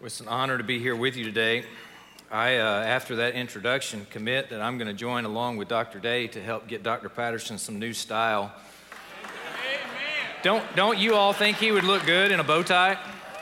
It's an honor to be here with you today. After that introduction, commit that I'm going to join along with Dr. Day to help get Dr. Patterson some new style. Amen. Don't you all think he would look good in a bow tie?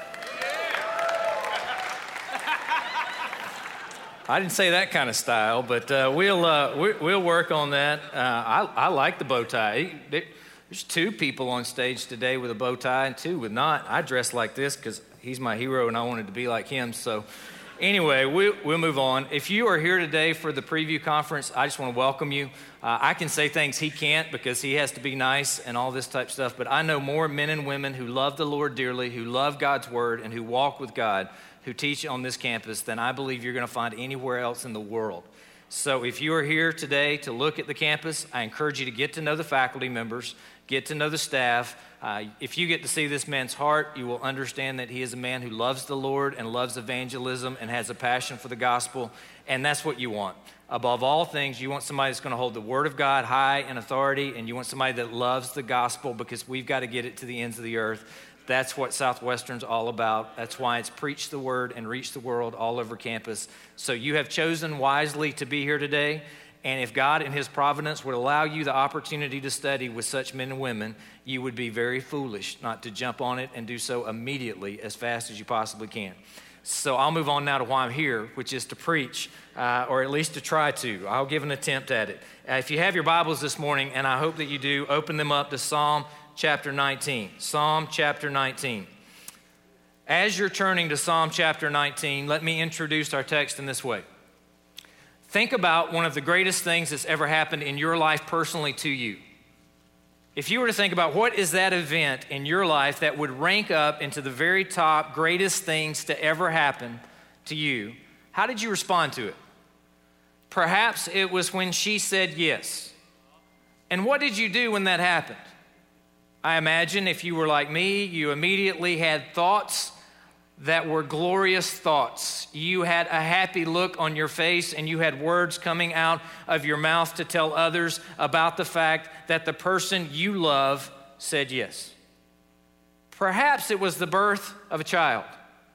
I didn't say that kind of style, but we'll work on that. I like the bow tie. There's two people on stage today with a bow tie and two with not. I dress like this because he's my hero and I wanted to be like him. So anyway, we'll move on. If you are here today for the preview conference, I just want to welcome you. I can say things he can't because he has to be nice and all this type of stuff, but I know more men and women who love the Lord dearly, who love God's word, and who walk with God, who teach on this campus than I believe you're going to find anywhere else in the world. So if you are here today to look at the campus, I encourage you to get to know the faculty members, get to know the staff. If you get to see this man's heart, you will understand that he is a man who loves the Lord and loves evangelism and has a passion for the gospel, and that's what you want. Above all things, you want somebody that's going to hold the word of God high in authority, and you want somebody that loves the gospel because we've got to get it to the ends of the earth. That's what Southwestern's all about. That's why it's preach the word and reach the world all over campus. So you have chosen wisely to be here today. And if God in his providence would allow you the opportunity to study with such men and women, you would be very foolish not to jump on it and do so immediately as fast as you possibly can. So I'll move on now to why I'm here, which is to preach, or at least to try to. I'll give an attempt at it. If you have your Bibles this morning, and I hope that you do, open them up to Psalm chapter 19. Psalm chapter 19. As you're turning to Psalm chapter 19, let me introduce our text in this way. Think about one of the greatest things that's ever happened in your life personally to you. If you were to think about what is that event in your life that would rank up into the very top greatest things to ever happen to you, how did you respond to it? Perhaps it was when she said yes. And what did you do when that happened? I imagine if you were like me, you immediately had thoughts that were glorious thoughts. You had a happy look on your face and you had words coming out of your mouth to tell others about the fact that the person you love said yes. Perhaps it was the birth of a child.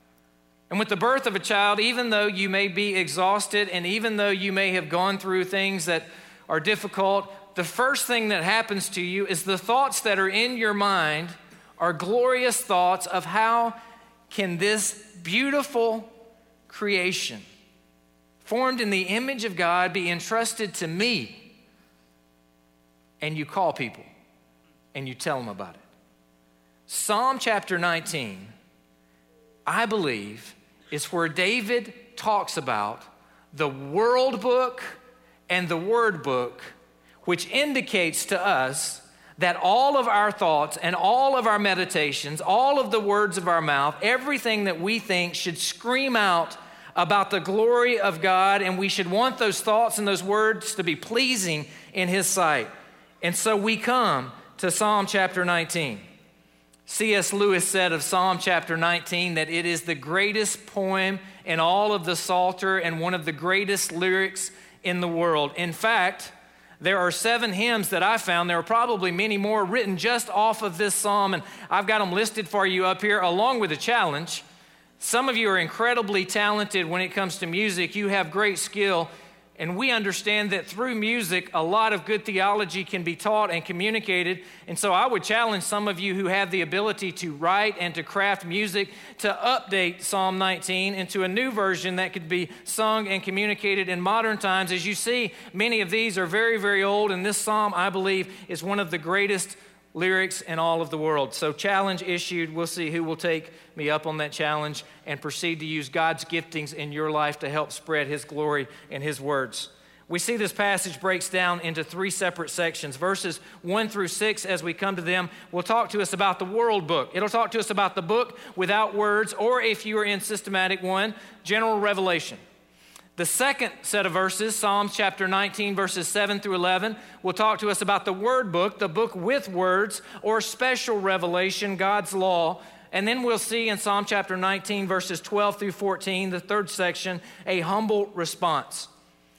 And with the birth of a child, even though you may be exhausted and even though you may have gone through things that are difficult, the first thing that happens to you is the thoughts that are in your mind are glorious thoughts of how can this beautiful creation formed in the image of God be entrusted to me? And you call people and you tell them about it. Psalm chapter 19, I believe, is where David talks about the world book and the word book, which indicates to us that all of our thoughts and all of our meditations, all of the words of our mouth, everything that we think should scream out about the glory of God, and we should want those thoughts and those words to be pleasing in his sight. And so we come to Psalm chapter 19. C.S. Lewis said of Psalm chapter 19 that it is the greatest poem in all of the Psalter and one of the greatest lyrics in the world. In fact, there are 7 hymns that I found. There are probably many more written just off of this psalm, and I've got them listed for you up here along with a challenge. Some of you are incredibly talented when it comes to music. You have great skill, and we understand that through music, a lot of good theology can be taught and communicated. And so I would challenge some of you who have the ability to write and to craft music to update Psalm 19 into a new version that could be sung and communicated in modern times. As you see, many of these are very, very old, and this psalm, I believe, is one of the greatest lyrics in all of the world. So challenge issued. We'll see who will take me up on that challenge and proceed to use God's giftings in your life to help spread his glory and his words. We see this passage breaks down into 3 separate sections. Verses 1 through 6, as we come to them, will talk to us about the world book. It'll talk to us about the book without words, or if you are in systematic 1, general revelation. The second set of verses, Psalms chapter 19, verses 7 through 11, will talk to us about the word book, the book with words, or special revelation, God's law. And then we'll see in Psalm chapter 19, verses 12 through 14, the third section, a humble response.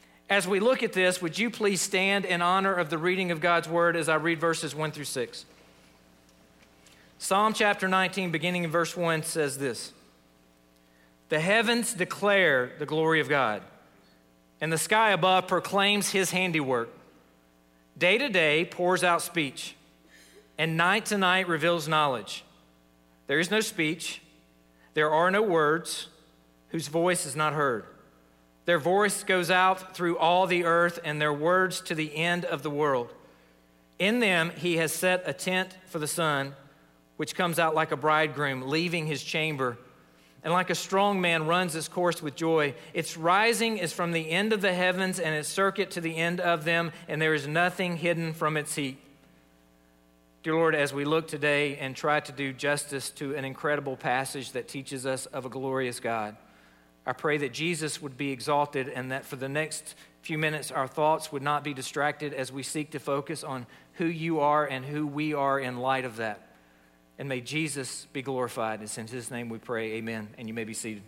As we look at this, would you please stand in honor of the reading of God's word as I read verses 1 through 6. Psalm chapter 19, beginning in verse 1, says this: The heavens declare the glory of God, and the sky above proclaims his handiwork. Day to day pours out speech, and night to night reveals knowledge. There is no speech, there are no words, whose voice is not heard. Their voice goes out through all the earth, and their words to the end of the world. In them he has set a tent for the sun, which comes out like a bridegroom leaving his chamber, and like a strong man runs its course with joy. Its rising is from the end of the heavens, and its circuit to the end of them, and there is nothing hidden from its heat. Dear Lord, as we look today and try to do justice to an incredible passage that teaches us of a glorious God, I pray that Jesus would be exalted, and that for the next few minutes our thoughts would not be distracted as we seek to focus on who you are and who we are in light of that. And may Jesus be glorified. It's in his name we pray, amen. And you may be seated.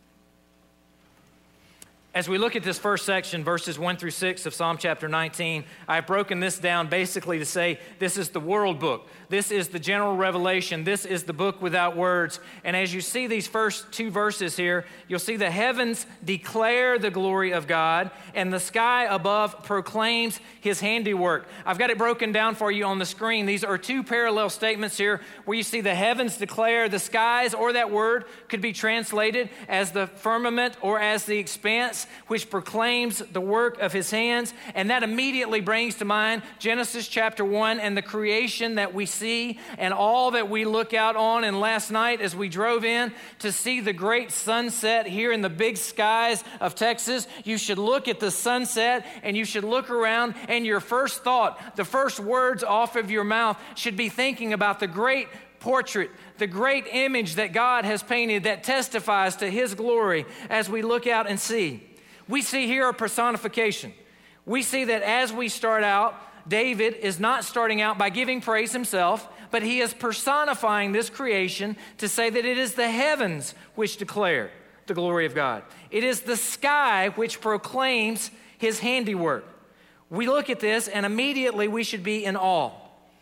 As we look at this first section, verses 1 through 6 of Psalm chapter 19, I've broken this down basically to say this is the world book. This is the general revelation. This is the book without words. And as you see these first two verses here, you'll see the heavens declare the glory of God, and the sky above proclaims his handiwork. I've got it broken down for you on the screen. These are two parallel statements here where you see the heavens declare the skies, or that word could be translated as the firmament or as the expanse, which proclaims the work of his hands. And that immediately brings to mind Genesis chapter 1 and the creation that we see and all that we look out on. And last night as we drove in to see the great sunset here in the big skies of Texas, you should look at the sunset and you should look around, and your first thought, the first words off of your mouth should be thinking about the great portrait, the great image that God has painted that testifies to his glory. As we look out and see, we see here a personification. We see that as we start out, David is not starting out by giving praise himself, but he is personifying this creation to say that it is the heavens which declare the glory of God. It is the sky which proclaims his handiwork. We look at this and immediately we should be in awe.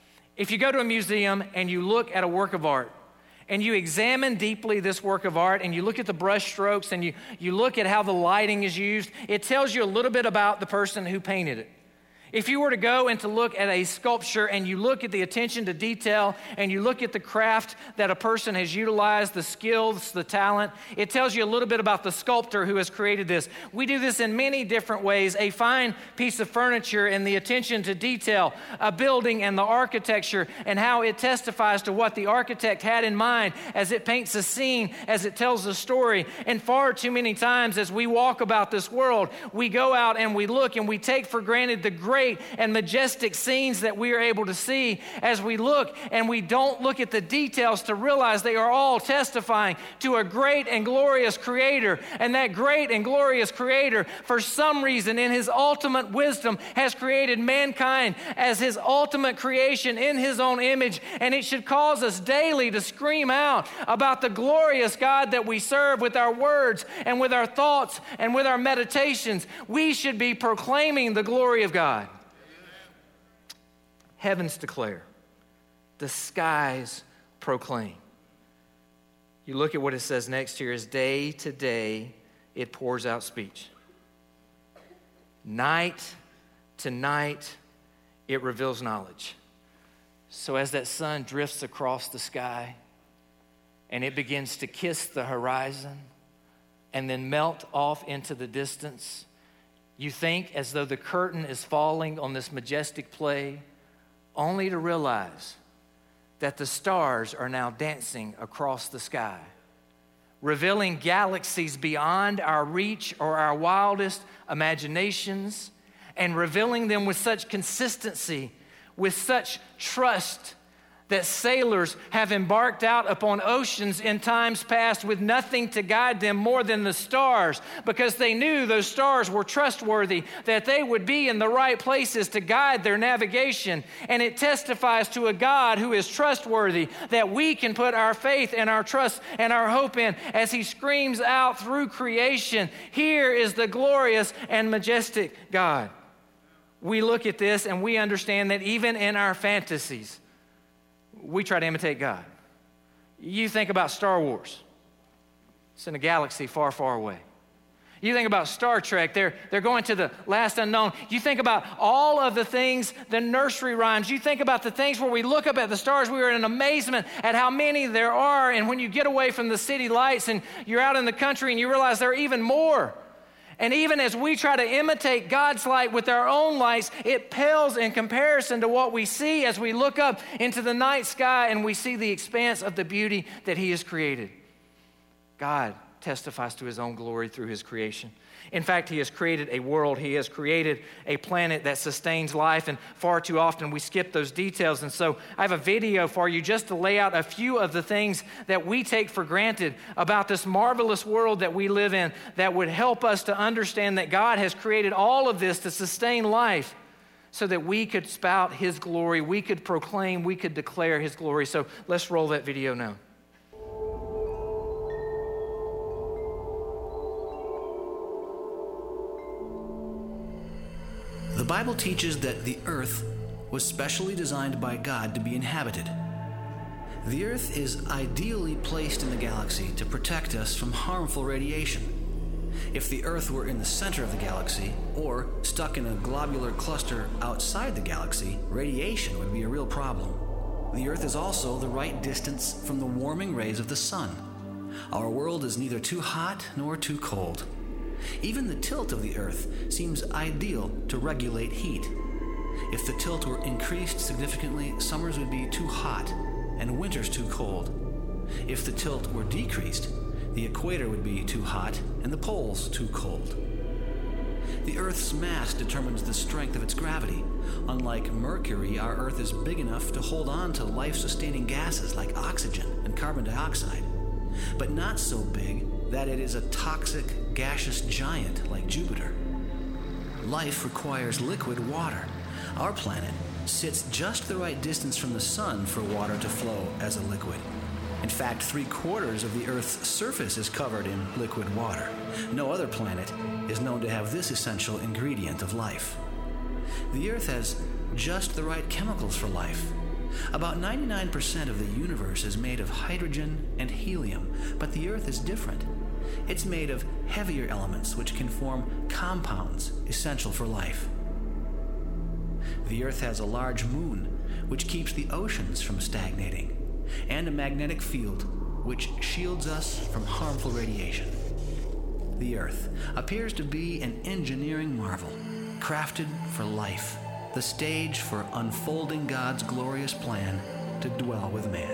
If you go to a museum and you look at a work of art, and you examine deeply this work of art, and you look at the brush strokes, and you look at how the lighting is used, it tells you a little bit about the person who painted it. If you were to go and to look at a sculpture and you look at the attention to detail and you look at the craft that a person has utilized, the skills, the talent, it tells you a little bit about the sculptor who has created this. We do this in many different ways. A fine piece of furniture and the attention to detail, a building and the architecture and how it testifies to what the architect had in mind as it paints a scene, as it tells a story. And far too many times as we walk about this world, we go out and we look and we take for granted the great and majestic scenes that we are able to see as we look, and we don't look at the details to realize they are all testifying to a great and glorious creator. And that great and glorious creator, for some reason in his ultimate wisdom, has created mankind as his ultimate creation in his own image. And it should cause us daily to scream out about the glorious God that we serve with our words and with our thoughts and with our meditations. We should be proclaiming the glory of God. Heavens declare, the skies proclaim. You look at what it says next here is day to day it pours out speech. Night to night it reveals knowledge. So as that sun drifts across the sky and it begins to kiss the horizon and then melt off into the distance, you think as though the curtain is falling on this majestic play, only to realize that the stars are now dancing across the sky, revealing galaxies beyond our reach or our wildest imaginations, and revealing them with such consistency, with such trust, that sailors have embarked out upon oceans in times past with nothing to guide them more than the stars, because they knew those stars were trustworthy, that they would be in the right places to guide their navigation. And it testifies to a God who is trustworthy, that we can put our faith and our trust and our hope in as he screams out through creation, here is the glorious and majestic God. We look at this and we understand that even in our fantasies, we try to imitate God. You think about Star Wars. It's in a galaxy far, far away. You think about Star Trek, they're going to the last unknown. You think about all of the things, the nursery rhymes. You think about the things where we look up at the stars, we are in amazement at how many there are. And when you get away from the city lights and you're out in the country and you realize there are even more. And even as we try to imitate God's light with our own lights, it pales in comparison to what we see as we look up into the night sky and we see the expanse of the beauty that He has created. God testifies to His own glory through His creation. In fact, He has created a world. He has created a planet that sustains life, and far too often we skip those details. And so I have a video for you just to lay out a few of the things that we take for granted about this marvelous world that we live in that would help us to understand that God has created all of this to sustain life so that we could spout His glory, we could proclaim, we could declare His glory. So let's roll that video now. The Bible teaches that the earth was specially designed by God to be inhabited. The earth is ideally placed in the galaxy to protect us from harmful radiation. If the earth were in the center of the galaxy, or stuck in a globular cluster outside the galaxy, radiation would be a real problem. The earth is also the right distance from the warming rays of the sun. Our world is neither too hot nor too cold. Even the tilt of the earth seems ideal to regulate heat. If the tilt were increased significantly, summers would be too hot and winters too cold. If the tilt were decreased, the equator would be too hot and the poles too cold. The Earth's mass determines the strength of its gravity. Unlike Mercury, our Earth is big enough to hold on to life-sustaining gases like oxygen and carbon dioxide, but not so big that it is a toxic, gaseous giant like Jupiter. Life requires liquid water. Our planet sits just the right distance from the sun for water to flow as a liquid. In fact, 3/4 of the Earth's surface is covered in liquid water. No other planet is known to have this essential ingredient of life. The Earth has just the right chemicals for life. About 99% of the universe is made of hydrogen and helium, but the Earth is different. It's made of heavier elements which can form compounds essential for life. The Earth has a large moon which keeps the oceans from stagnating, and a magnetic field which shields us from harmful radiation. The Earth appears to be an engineering marvel, crafted for life, the stage for unfolding God's glorious plan to dwell with man.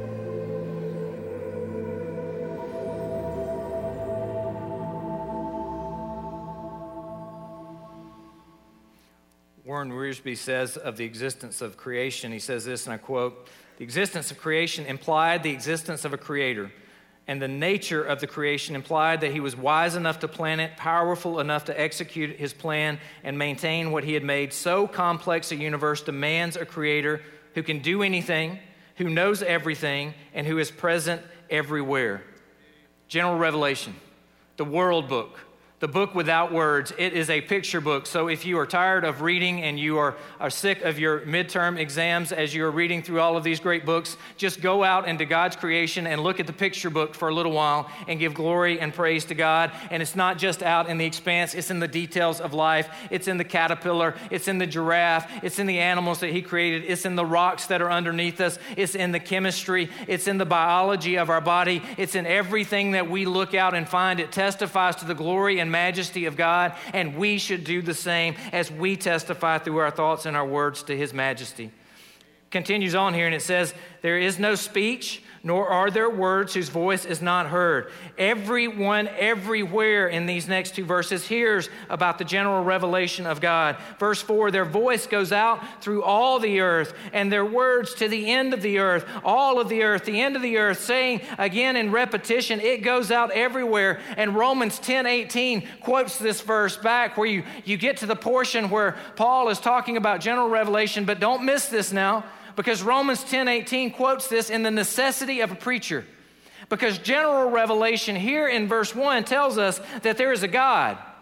Warren Wiersbe says of the existence of creation, he says this, and I quote, "The existence of creation implied the existence of a creator, and the nature of the creation implied that he was wise enough to plan it, powerful enough to execute his plan and maintain what he had made. So complex a universe demands a creator who can do anything, who knows everything, and who is present everywhere." General Revelation, the World Book, the book without words. It is a picture book. So if you are tired of reading and you are sick of your midterm exams as you are reading through all of these great books, just go out into God's creation and look at the picture book for a little while and give glory and praise to God. And it's not just out in the expanse, it's in the details of life. It's in the caterpillar, it's in the giraffe, it's in the animals that He created, it's in the rocks that are underneath us, it's in the chemistry, it's in the biology of our body, it's in everything that we look out and find. It testifies to the glory and majesty of God, and we should do the same as we testify through our thoughts and our words to His majesty. Continues on here and it says, "There is no speech, nor are there words whose voice is not heard." Everyone, everywhere in these next two verses hears about the general revelation of God. Verse 4, "Their voice goes out through all the earth, and their words to the end of the earth," all of the earth, the end of the earth, saying again in repetition, it goes out everywhere. And Romans 10:18 quotes this verse back where you get to the portion where Paul is talking about general revelation, but don't miss this now, because Romans 10:18 quotes this in the necessity of a preacher. Because general revelation here in verse 1 tells us that there is a God,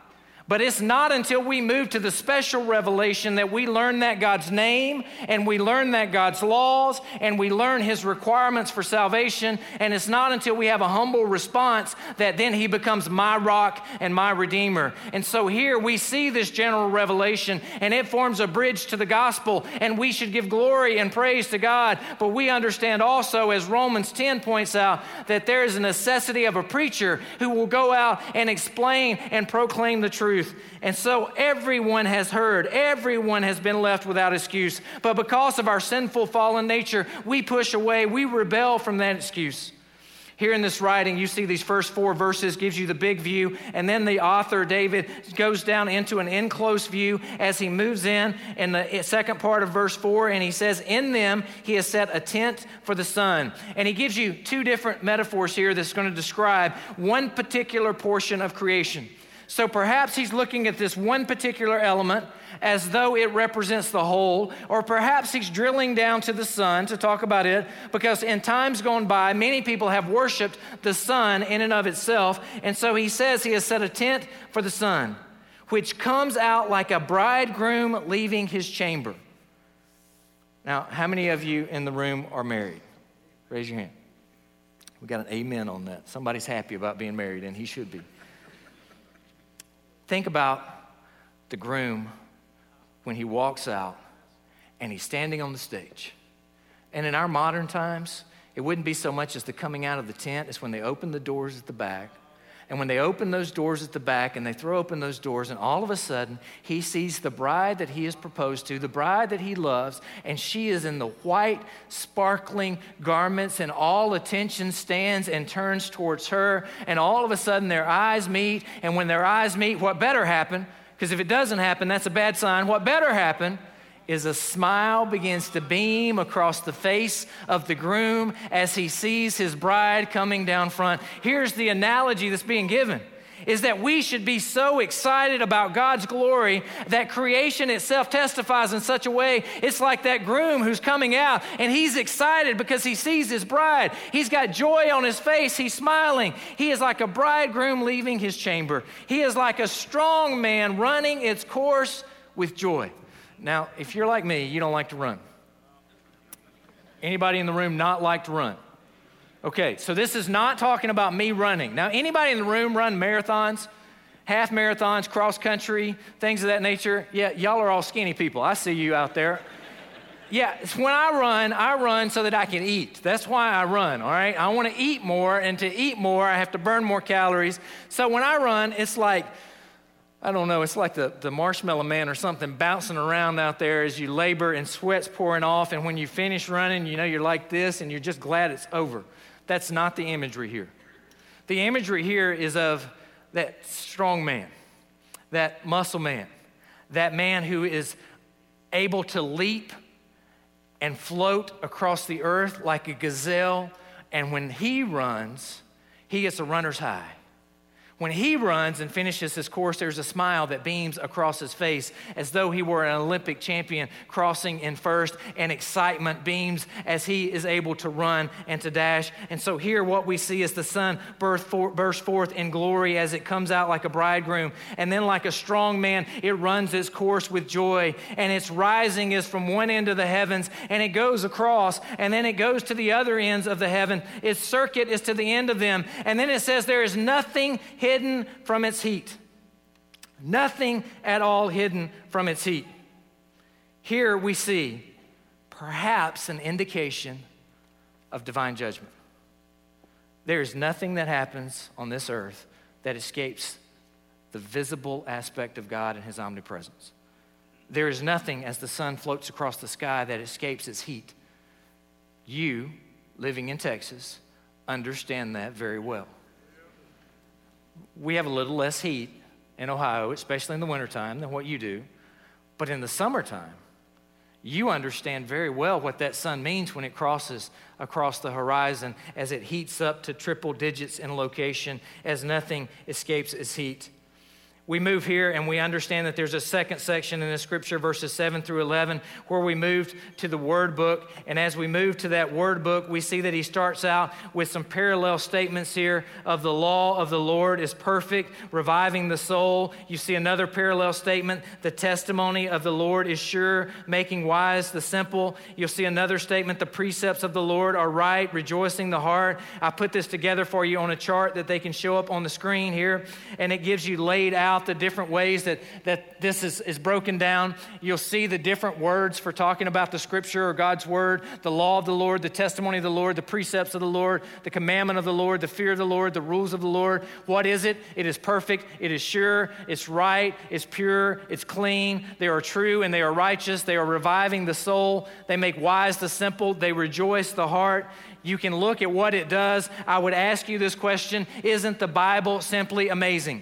But it's not until we move to the special revelation that we learn that God's name, and we learn that God's laws, and we learn his requirements for salvation. And it's not until we have a humble response that then he becomes my rock and my redeemer. And so here we see this general revelation, and it forms a bridge to the gospel, and we should give glory and praise to God. But we understand also, as Romans 10 points out, that there is a necessity of a preacher who will go out and explain and proclaim the truth. And so everyone has heard, everyone has been left without excuse. But because of our sinful fallen nature, we push away, we rebel from that excuse. Here in this writing, you see these first 4 verses, gives you the big view, and then the author, David, goes down into an enclosed view as he moves in the second part of verse 4, and he says, in them he has set a tent for the sun. And he gives you 2 different metaphors here that's going to describe one particular portion of creation. So perhaps he's looking at this one particular element as though it represents the whole, or perhaps he's drilling down to the sun to talk about it, because in times gone by, many people have worshiped the sun in and of itself. And so he says he has set a tent for the sun, which comes out like a bridegroom leaving his chamber. Now, how many of you in the room are married? Raise your hand. We got an amen on that. Somebody's happy about being married, and he should be. Think about the groom when he walks out and he's standing on the stage. And in our modern times, it wouldn't be so much as the coming out of the tent as when they open the doors at the back. And when they open those doors at the back and they throw open those doors, and all of a sudden he sees the bride that he has proposed to, the bride that he loves, and she is in the white, sparkling garments, and all attention stands and turns towards her. And all of a sudden their eyes meet, and when their eyes meet, what better happen? Because if it doesn't happen, that's a bad sign. What better happen is a smile begins to beam across the face of the groom as he sees his bride coming down front. Here's the analogy that's being given, is that we should be so excited about God's glory that creation itself testifies in such a way. It's like that groom who's coming out, and he's excited because he sees his bride. He's got joy on his face. He's smiling. He is like a bridegroom leaving his chamber. He is like a strong man running its course with joy. Now, if you're like me, you don't like to run. Anybody in the room not like to run? Okay, so this is not talking about me running. Now, anybody in the room run marathons, half marathons, cross country, things of that nature? Yeah, y'all are all skinny people. I see you out there. Yeah, when I run so that I can eat. That's why I run, all right? I want to eat more, and to eat more, I have to burn more calories. So when I run, it's like, I don't know, it's like the Marshmallow Man or something bouncing around out there as you labor and sweat's pouring off, and when you finish running, you know, you're like this, and you're just glad it's over. That's not the imagery here. The imagery here is of that strong man, that muscle man, that man who is able to leap and float across the earth like a gazelle, and when he runs, he gets a runner's high. When he runs and finishes his course, there's a smile that beams across his face as though he were an Olympic champion crossing in first, and excitement beams as he is able to run and to dash. And so here what we see is the sun burst forth in glory as it comes out like a bridegroom. And then like a strong man, it runs its course with joy. And its rising is from one end of the heavens, and it goes across, and then it goes to the other ends of the heaven. Its circuit is to the end of them. And then it says there is nothing hidden from its heat. Nothing at all hidden from its heat. Here we see perhaps an indication of divine judgment. There is nothing that happens on this earth that escapes the visible aspect of God and his omnipresence. There is nothing as the sun floats across the sky that escapes its heat. You, living in Texas, understand that very well. We have a little less heat in Ohio, especially in the wintertime, than what you do. But in the summertime, you understand very well what that sun means when it crosses across the horizon, as it heats up to triple digits in location, as nothing escapes its heat. we move here and we understand that there's a second section in the scripture, verses 7 through 11, where we moved to the word book. And as we move to that word book, we see that he starts out with some parallel statements here of the law of the Lord is perfect, reviving the soul. You see another parallel statement, the testimony of the Lord is sure, making wise the simple. You'll see another statement, the precepts of the Lord are right, rejoicing the heart. I put this together for you on a chart that they can show up on the screen here, and it gives you laid out the different ways that this is broken down. You'll see the different words for talking about the scripture or God's word, the law of the Lord, the testimony of the Lord, the precepts of the Lord, the commandment of the Lord, the fear of the Lord, the rules of the Lord. What is it? It is perfect, it is sure, it's right, it's pure, it's clean, they are true and they are righteous, they are reviving the soul, they make wise the simple, they rejoice the heart. You can look at what it does. I would ask you this question, isn't the Bible simply amazing?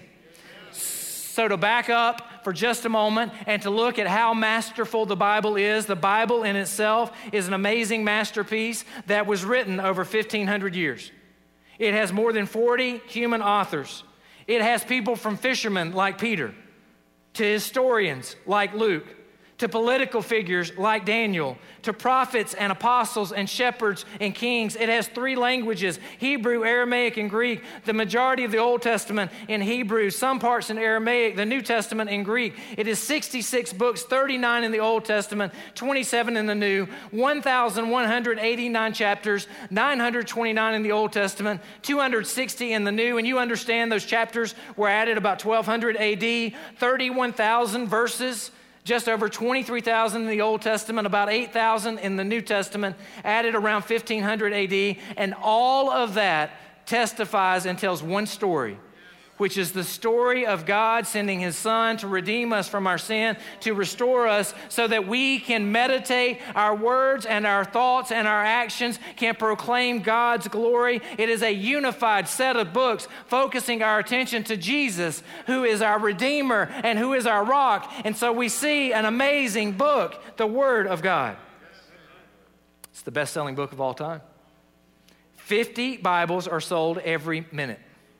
So to back up for just a moment and to look at how masterful the Bible in itself is an amazing masterpiece that was written over 1,500 years. It has more than 40 human authors. It has people from fishermen like Peter, to historians like Luke, to political figures like Daniel, to prophets and apostles and shepherds and kings. It has 3 languages, Hebrew, Aramaic, and Greek. The majority of the Old Testament in Hebrew, some parts in Aramaic, the New Testament in Greek. It is 66 books, 39 in the Old Testament, 27 in the New, 1,189 chapters, 929 in the Old Testament, 260 in the New. And you understand those chapters were added about 1200 AD, 31,000 verses, just over 23,000 in the Old Testament, about 8,000 in the New Testament, added around 1,500 AD. And all of that testifies and tells one story, which is the story of God sending his Son to redeem us from our sin, to restore us so that we can meditate, our words and our thoughts and our actions can proclaim God's glory. It is a unified set of books focusing our attention to Jesus, who is our Redeemer and who is our rock. And so we see an amazing book, the Word of God. It's the best-selling book of all time. 50 Bibles are sold every minute.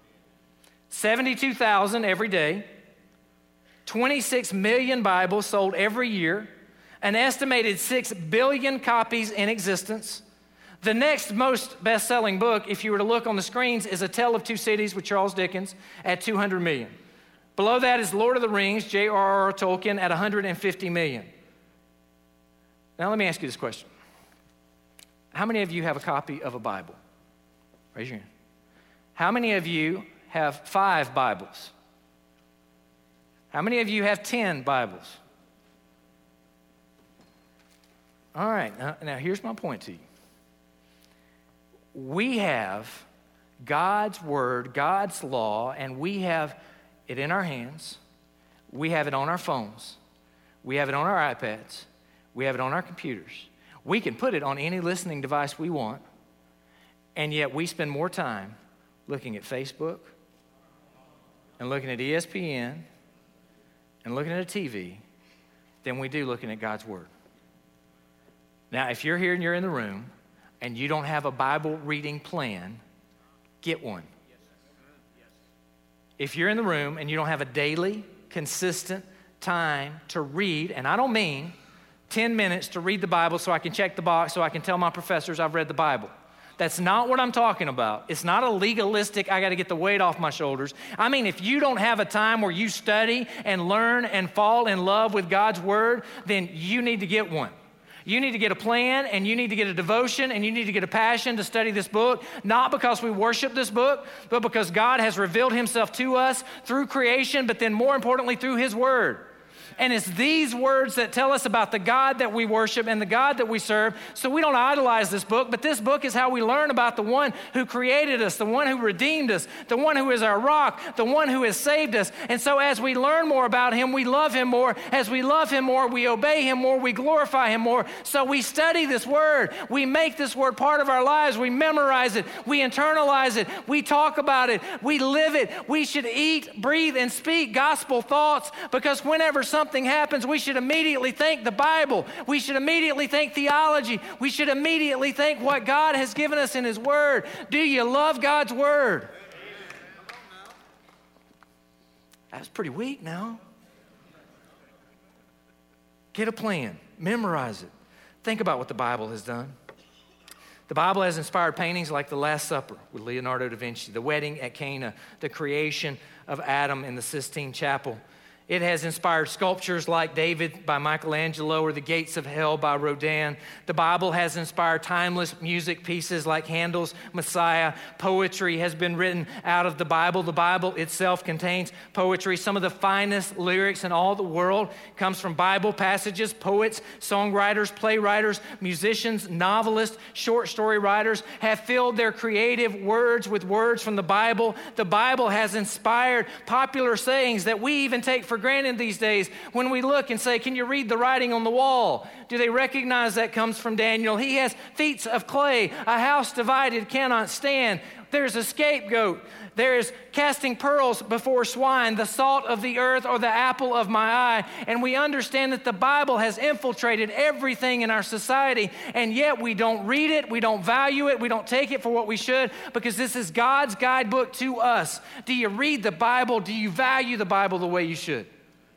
72,000 every day, 26 million Bibles sold every year, an estimated 6 billion copies in existence. The next most best-selling book, if you were to look on the screens, is A Tale of Two Cities with Charles Dickens at 200 million. Below that is Lord of the Rings, J.R.R. Tolkien at 150 million. Now let me ask you this question. How many of you have a copy of a Bible? Raise your hand. How many of you have 5 Bibles? How many of you have 10 Bibles? All right, now here's my point to you. We have God's Word, God's law, and we have it in our hands. We have it on our phones. We have it on our iPads. We have it on our computers. We can put it on any listening device we want, and yet we spend more time looking at Facebook and looking at ESPN and looking at a TV than we do looking at God's Word. Now, if you're here and you're in the room and you don't have a Bible reading plan, get one. If you're in the room and you don't have a daily, consistent time to read, and I don't mean 10 minutes to read the Bible so I can check the box so I can tell my professors I've read the Bible. That's not what I'm talking about. It's not a legalistic, I got to get the weight off my shoulders. I mean, if you don't have a time where you study and learn and fall in love with God's Word, then you need to get one. You need to get a plan, and you need to get a devotion, and you need to get a passion to study this book, not because we worship this book, but because God has revealed himself to us through creation, but then more importantly, through his Word. And it's these words that tell us about the God that we worship and the God that we serve. So we don't idolize this book, but this book is how we learn about the one who created us, the one who redeemed us, the one who is our rock, the one who has saved us. And so as we learn more about him, we love him more. As we love him more, we obey him more, we glorify him more. So we study this word. We make this word part of our lives. We memorize it. We internalize it. We talk about it. We live it. We should eat, breathe, and speak gospel thoughts, because whenever something happens, we should immediately think the Bible. We should immediately think theology. We should immediately think what God has given us in his word. Do you love God's word? That's pretty weak now. Get a plan. Memorize it. Think about what the Bible has done. The Bible has inspired paintings like The Last Supper with Leonardo da Vinci, The Wedding at Cana, the creation of Adam in the Sistine Chapel. It has inspired sculptures like David by Michelangelo or The Gates of Hell by Rodin. The Bible has inspired timeless music pieces like Handel's Messiah. Poetry has been written out of the Bible. The Bible itself contains poetry. Some of the finest lyrics in all the world comes from Bible passages. Poets, songwriters, playwrights, musicians, novelists, short story writers have filled their creative words with words from the Bible. The Bible has inspired popular sayings that we even take for granted these days when we look and say, can you read the writing on the wall? Do they recognize that comes from Daniel? He has feet of clay. A house divided cannot stand. There's a scapegoat. There is casting pearls before swine, the salt of the earth or the apple of my eye. And we understand that the Bible has infiltrated everything in our society, and yet we don't read it, we don't value it, we don't take it for what we should, because this is God's guidebook to us. Do you read the Bible? Do you value the Bible the way you should?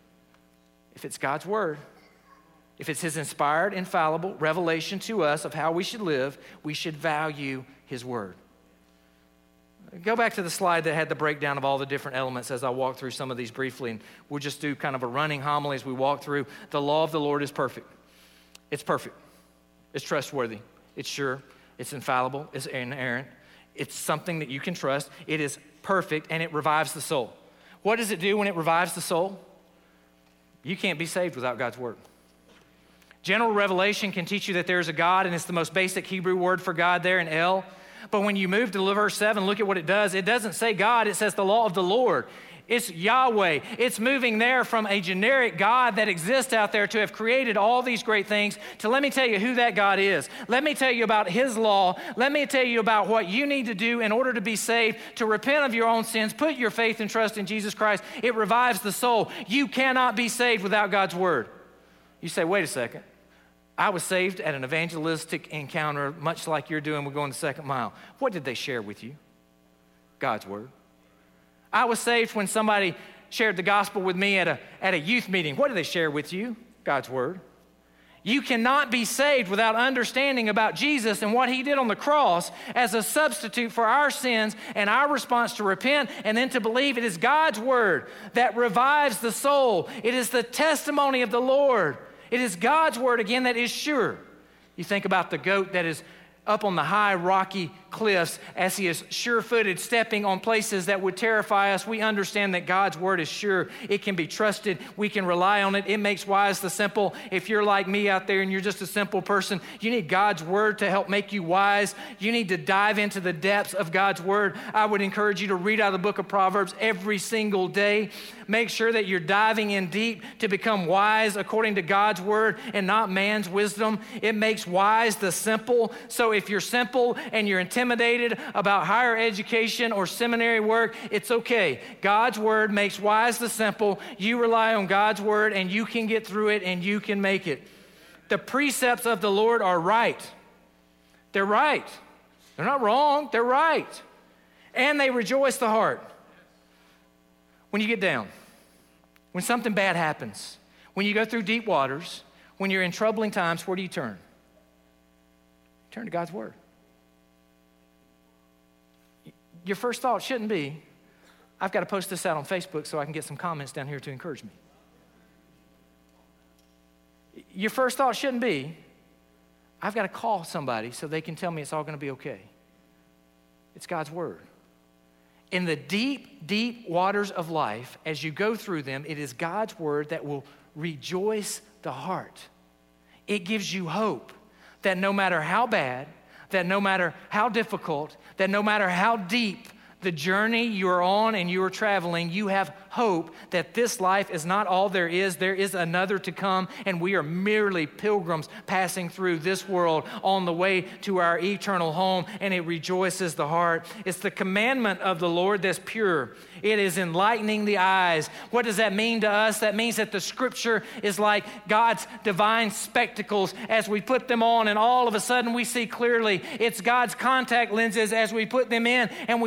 If it's God's word, if it's his inspired, infallible revelation to us of how we should live, we should value his word. Go back to the slide that had the breakdown of all the different elements as I walk through some of these briefly, and we'll just do kind of a running homily as we walk through. The law of the Lord is perfect. It's perfect. It's trustworthy. It's sure. It's infallible. It's inerrant. It's something that you can trust. It is perfect, and it revives the soul. What does it do when it revives the soul? You can't be saved without God's word. General revelation can teach you that there's a God, and it's the most basic Hebrew word for God there in El. But when you move to verse 7, look at what it does. It doesn't say God, it says the law of the Lord. It's Yahweh. It's moving there from a generic God that exists out there to have created all these great things to let me tell you who that God is. Let me tell you about his law. Let me tell you about what you need to do in order to be saved, to repent of your own sins, put your faith and trust in Jesus Christ. It revives the soul. You cannot be saved without God's word. You say, wait a second. I was saved at an evangelistic encounter, much like you're doing. We're going the second mile. What did they share with you? God's word. I was saved when somebody shared the gospel with me at a youth meeting. What did they share with you? God's word. You cannot be saved without understanding about Jesus and what he did on the cross as a substitute for our sins and our response to repent and then to believe. It is God's word that revives the soul. It is the testimony of the Lord. It is God's word, again, that is sure. You think about the goat that is up on the high rocky cliffs as he is sure-footed, stepping on places that would terrify us. We understand that God's word is sure. It can be trusted. We can rely on it. It makes wise the simple. If you're like me out there and you're just a simple person, you need God's word to help make you wise. You need to dive into the depths of God's word. I would encourage you to read out of the book of Proverbs every single day. Make sure that you're diving in deep to become wise according to God's word and not man's wisdom. It makes wise the simple. So if you're simple and you're intimidated about higher education or seminary work, it's okay. God's word makes wise the simple. You rely on God's word and you can get through it and you can make it. The precepts of the Lord are right. They're right. They're not wrong. They're right. And they rejoice the heart. When you get down, when something bad happens, when you go through deep waters, when you're in troubling times, where do you turn? Turn to God's word. Your first thought shouldn't be, I've got to post this out on Facebook so I can get some comments down here to encourage me. Your first thought shouldn't be, I've got to call somebody so they can tell me it's all going to be okay. It's God's word. In the deep, deep waters of life, as you go through them, it is God's word that will rejoice the heart. It gives you hope that no matter how bad, that no matter how difficult, that no matter how deep the journey you're on and you are traveling, you have hope that this life is not all there is. There is another to come, and we are merely pilgrims passing through this world on the way to our eternal home, and it rejoices the heart. It's the commandment of the Lord that's pure. It is enlightening the eyes. What does that mean to us? That means that the scripture is like God's divine spectacles as we put them on, and all of a sudden we see clearly. It's God's contact lenses as we put them in, and we look out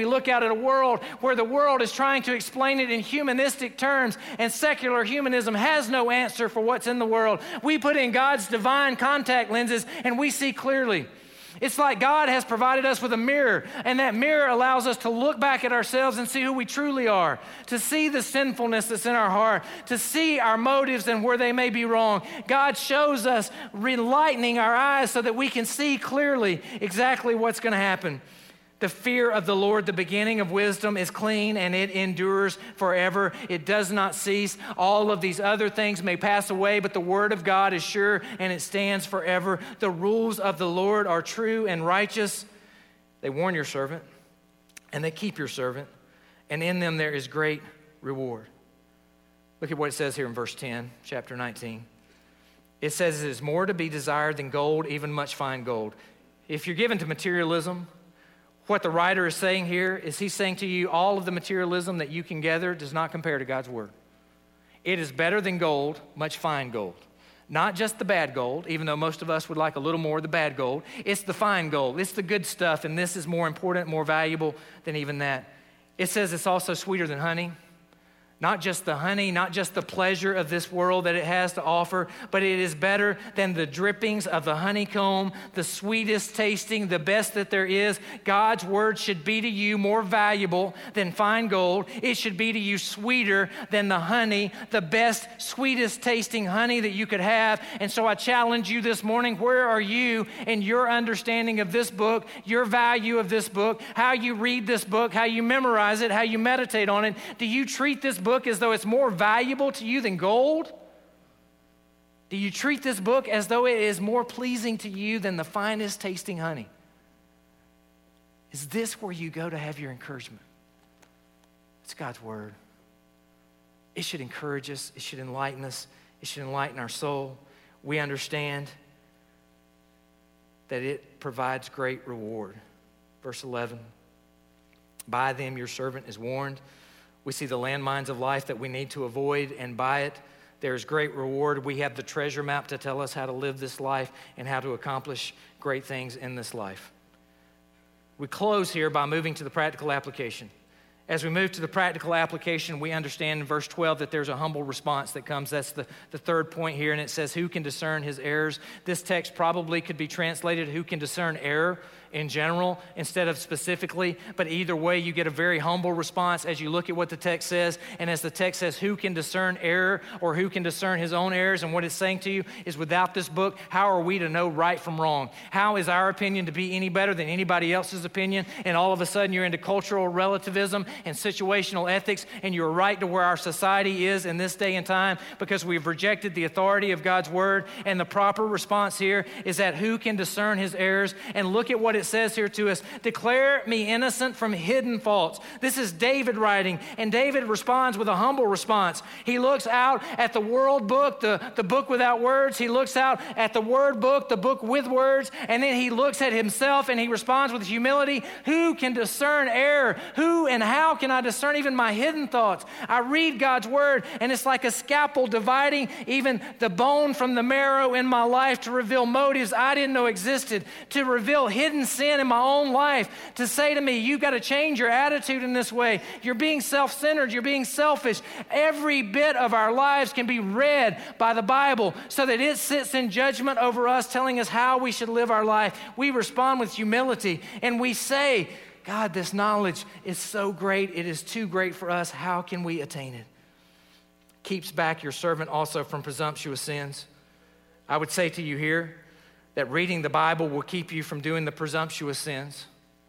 about a world where the world is trying to explain it in humanistic terms, and secular humanism has no answer for what's in the world. We put in God's divine contact lenses and we see clearly. It's like God has provided us with a mirror, and that mirror allows us to look back at ourselves and see who we truly are, to see the sinfulness that's in our heart, to see our motives and where they may be wrong. God shows us, enlightening our eyes so that we can see clearly exactly what's going to happen. The fear of the Lord, the beginning of wisdom, is clean and it endures forever. It does not cease. All of these other things may pass away, but the word of God is sure and it stands forever. The rules of the Lord are true and righteous. They warn your servant and they keep your servant, and in them there is great reward. Look at what it says here in verse 10, chapter 19. It says, it is more to be desired than gold, even much fine gold. If you're given to materialism, what the writer is saying here is he's saying to you, all of the materialism that you can gather does not compare to God's word. It is better than gold, much fine gold. Not just the bad gold, even though most of us would like a little more of the bad gold. It's the fine gold. It's the good stuff, and this is more important, more valuable than even that. It says it's also sweeter than honey. Not just the honey, not just the pleasure of this world that it has to offer, but it is better than the drippings of the honeycomb, the sweetest tasting, the best that there is. God's word should be to you more valuable than fine gold. It should be to you sweeter than the honey, the best, sweetest tasting honey that you could have. And so I challenge you this morning, where are you in your understanding of this book, your value of this book, how you read this book, how you memorize it, how you meditate on it? Do you treat this book as though it's more valuable to you than gold? Do you treat this book as though it is more pleasing to you than the finest tasting honey? Is this where you go to have your encouragement? It's God's word. It should encourage us. It should enlighten us. It should enlighten our soul. We understand that it provides great reward. Verse 11, by them your servant is warned. We see the landmines of life that we need to avoid, and by it, there's great reward. We have the treasure map to tell us how to live this life and how to accomplish great things in this life. We close here by moving to the practical application. As we move to the practical application, we understand in verse 12 that there's a humble response that comes. That's the third point here, and it says, who can discern his errors? This text probably could be translated, who can discern error in general instead of specifically, but either way, you get a very humble response as you look at what the text says. And as the text says, who can discern error, or who can discern his own errors? And what it's saying to you is, without this book, how are we to know right from wrong? How is our opinion to be any better than anybody else's opinion? And all of a sudden you're into cultural relativism and situational ethics, and you're right to where our society is in this day and time because we've rejected the authority of God's word. And the proper response here is that who can discern his errors? And look at what it says here to us, declare me innocent from hidden faults. This is David writing, and David responds with a humble response. He looks out at the world book, the book without words. He looks out at the word book, the book with words, and then he looks at himself and he responds with humility. Who can discern error? Who and how can I discern even my hidden thoughts? I read God's word, and it's like a scalpel dividing even the bone from the marrow in my life to reveal motives I didn't know existed, to reveal hidden sin in my own life, to say to me, you've got to change your attitude in this way. You're being self-centered. You're being selfish. Every bit of our lives can be read by the Bible so that it sits in judgment over us, telling us how we should live our life. We respond with humility, and we say, God, this knowledge is so great. It is too great for us. How can we attain it? Keeps back your servant also from presumptuous sins. I would say to you here that reading the Bible will keep you from doing the presumptuous sins,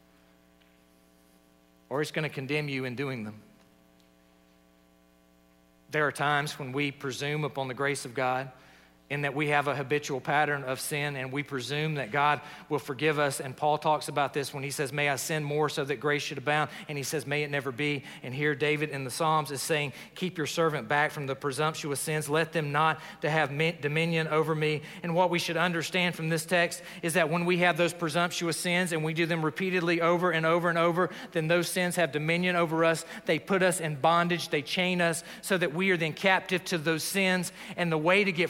or it's going to condemn you in doing them. There are times when we presume upon the grace of God, in that we have a habitual pattern of sin, and we presume that God will forgive us. And Paul talks about this when he says, may I sin more so that grace should abound? And he says, may it never be. And here David in the Psalms is saying, keep your servant back from the presumptuous sins. Let them not to have dominion over me. And what we should understand from this text is that when we have those presumptuous sins and we do them repeatedly over and over and over, then those sins have dominion over us. They put us in bondage. They chain us so that we are then captive to those sins. And the way to get free from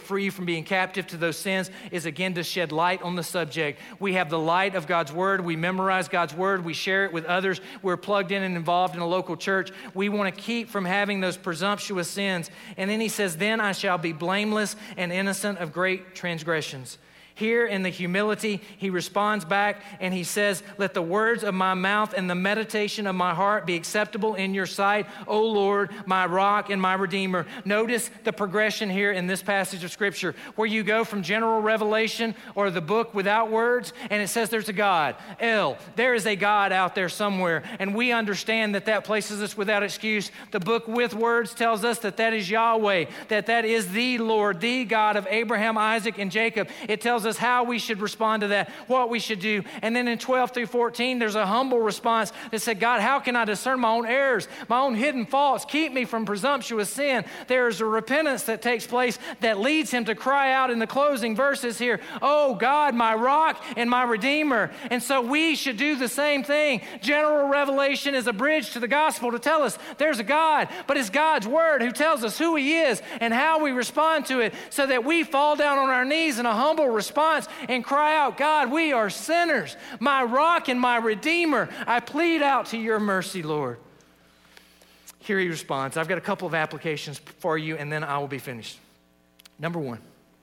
from being captive to those sins is, again, to shed light on the subject. We have the light of God's word. We memorize God's word. We share it with others. We're plugged in and involved in a local church. We want to keep from having those presumptuous sins. And then he says, then I shall be blameless and innocent of great transgressions. Here in the humility, he responds back and he says, let the words of my mouth and the meditation of my heart be acceptable in your sight, O Lord, my rock and my redeemer. Notice the progression here in this passage of scripture where you go from general revelation or the book without words and it says there's a God, El. There is a God out there somewhere, and we understand that that places us without excuse. The book with words tells us that that is Yahweh, that is the Lord, the God of Abraham, Isaac, and Jacob. It tells us how we should respond to that, what we should do. And then in 12 through 14, there's a humble response that said, God, how can I discern my own errors, my own hidden faults? Keep me from presumptuous sin. There is a repentance that takes place that leads him to cry out in the closing verses here, oh God, my rock and my redeemer. And so we should do the same thing. General revelation is a bridge to the gospel to tell us there's a God, but it's God's word who tells us who he is and how we respond to it, so that we fall down on our knees in a humble response and cry out, God, we are sinners. My rock and my redeemer, I plead out to your mercy, Lord. Here he responds. I've got a couple of applications for you, and then I will be finished. Number one,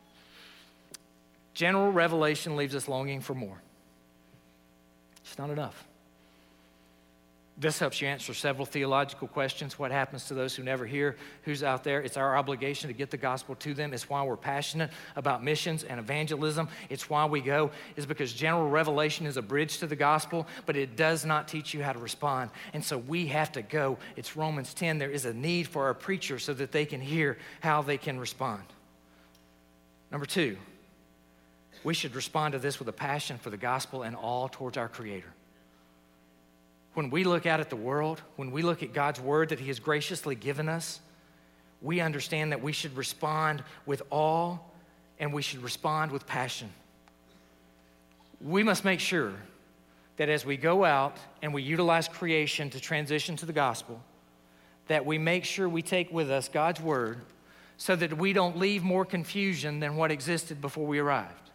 general revelation leaves us longing for more. It's not enough. This helps you answer several theological questions. What happens to those who never hear? Who's out there? It's our obligation to get the gospel to them. It's why we're passionate about missions and evangelism. It's why we go, is because general revelation is a bridge to the gospel, but it does not teach you how to respond. And so we have to go. It's Romans 10. There is a need for our preachers so that they can hear how they can respond. Number two, we should respond to this with a passion for the gospel and awe towards our Creator. When we look out at the world, when we look at God's word that he has graciously given us, we understand that we should respond with awe and we should respond with passion. We must make sure that as we go out and we utilize creation to transition to the gospel, that we make sure we take with us God's word so that we don't leave more confusion than what existed before we arrived.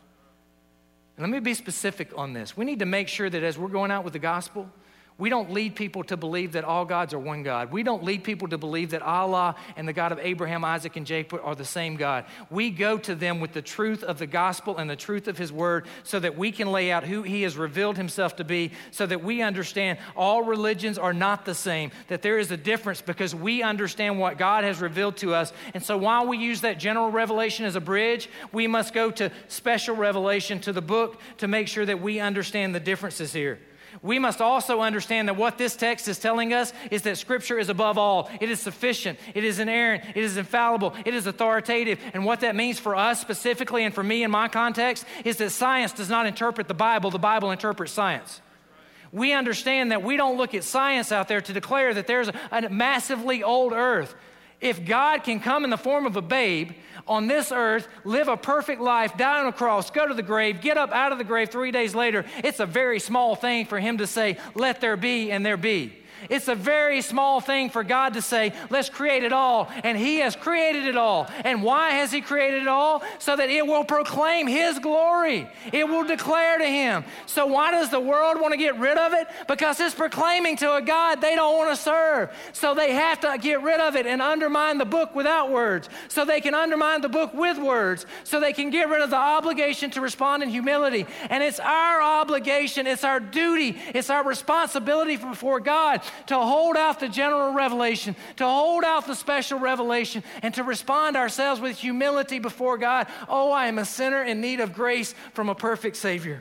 And let me be specific on this. We need to make sure that as we're going out with the gospel, we don't lead people to believe that all gods are one God. We don't lead people to believe that Allah and the God of Abraham, Isaac, and Jacob are the same God. We go to them with the truth of the gospel and the truth of his word so that we can lay out who he has revealed himself to be, so that we understand all religions are not the same, that there is a difference because we understand what God has revealed to us. And so while we use that general revelation as a bridge, we must go to special revelation, to the book, to make sure that we understand the differences here. We must also understand that what this text is telling us is that Scripture is above all. It is sufficient. It is inerrant. It is infallible. It is authoritative. And what that means for us specifically and for me in my context is that science does not interpret the Bible interprets science. We understand that we don't look at science out there to declare that there's a massively old earth. If God can come in the form of a babe on this earth, live a perfect life, die on a cross, go to the grave, get up out of the grave 3 days later, it's a very small thing for him to say, let there be, and there be. It's a very small thing for God to say, let's create it all. And he has created it all. And why has he created it all? So that it will proclaim his glory. It will declare to him. So why does the world want to get rid of it? Because it's proclaiming to a God they don't want to serve. So they have to get rid of it and undermine the book without words. So they can undermine the book with words. So they can get rid of the obligation to respond in humility. And it's our obligation, it's our duty, it's our responsibility before God to hold out the general revelation, to hold out the special revelation, and to respond ourselves with humility before God. Oh, I am a sinner in need of grace from a perfect Savior.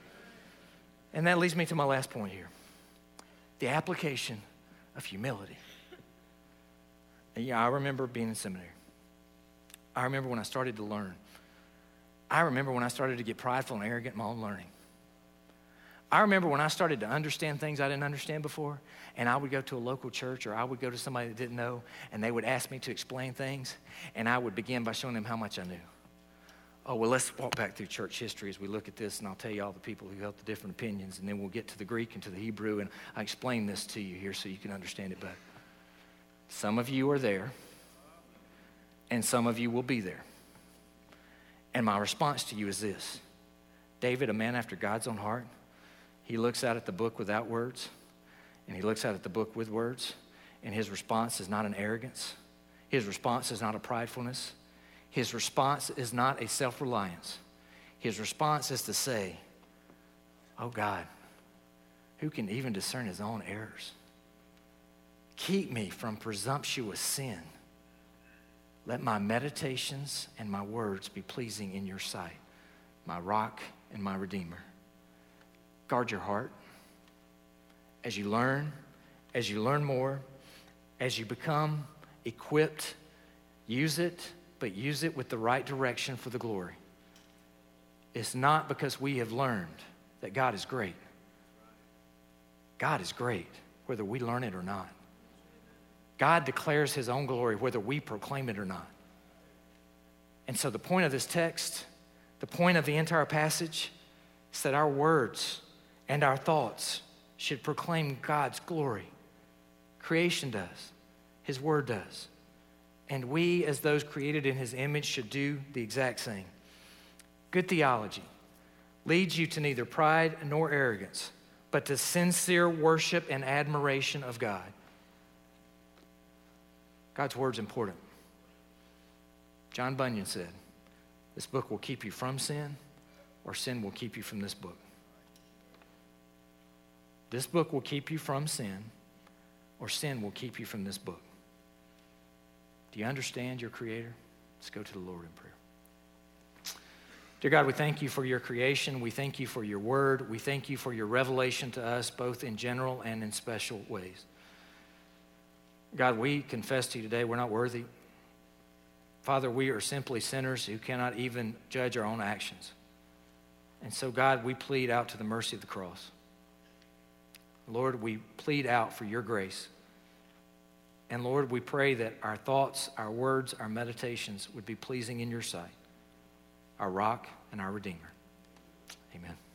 And that leads me to my last point here, the application of humility. And yeah, I remember being in seminary. I remember when I started to learn. I remember when I started to get prideful and arrogant in my own learning. I remember when I started to understand things I didn't understand before, and I would go to a local church or I would go to somebody that didn't know, and they would ask me to explain things, and I would begin by showing them how much I knew. Oh, well, let's walk back through church history as we look at this, and I'll tell you all the people who held the different opinions, and then we'll get to the Greek and to the Hebrew, and I explain this to you here so you can understand it better. Some of you are there, and some of you will be there. And my response to you is this. David, a man after God's own heart, he looks out at the book without words, and he looks out at the book with words, and his response is not an arrogance. His response is not a pridefulness. His response is not a self-reliance. His response is to say, oh God, who can even discern his own errors? Keep me from presumptuous sin. Let my meditations and my words be pleasing in your sight, my rock and my redeemer. Guard your heart as you learn more, as you become equipped, use it, but use it with the right direction for the glory. It's not because we have learned that God is great. God is great, whether we learn it or not. God declares his own glory, whether we proclaim it or not. And so the point of this text, the point of the entire passage, is that our words and our thoughts should proclaim God's glory. Creation does. His word does. And we, as those created in his image, should do the exact same. Good theology leads you to neither pride nor arrogance, but to sincere worship and admiration of God. God's word's important. John Bunyan said, this book will keep you from sin, or sin will keep you from this book. This book will keep you from sin, or sin will keep you from this book. Do you understand your Creator? Let's go to the Lord in prayer. Dear God, we thank you for your creation. We thank you for your word. We thank you for your revelation to us, both in general and in special ways. God, we confess to you today we're not worthy. Father, we are simply sinners who cannot even judge our own actions. And so, God, we plead out to the mercy of the cross. Lord, we plead out for your grace. And Lord, we pray that our thoughts, our words, our meditations would be pleasing in your sight, our rock and our redeemer. Amen.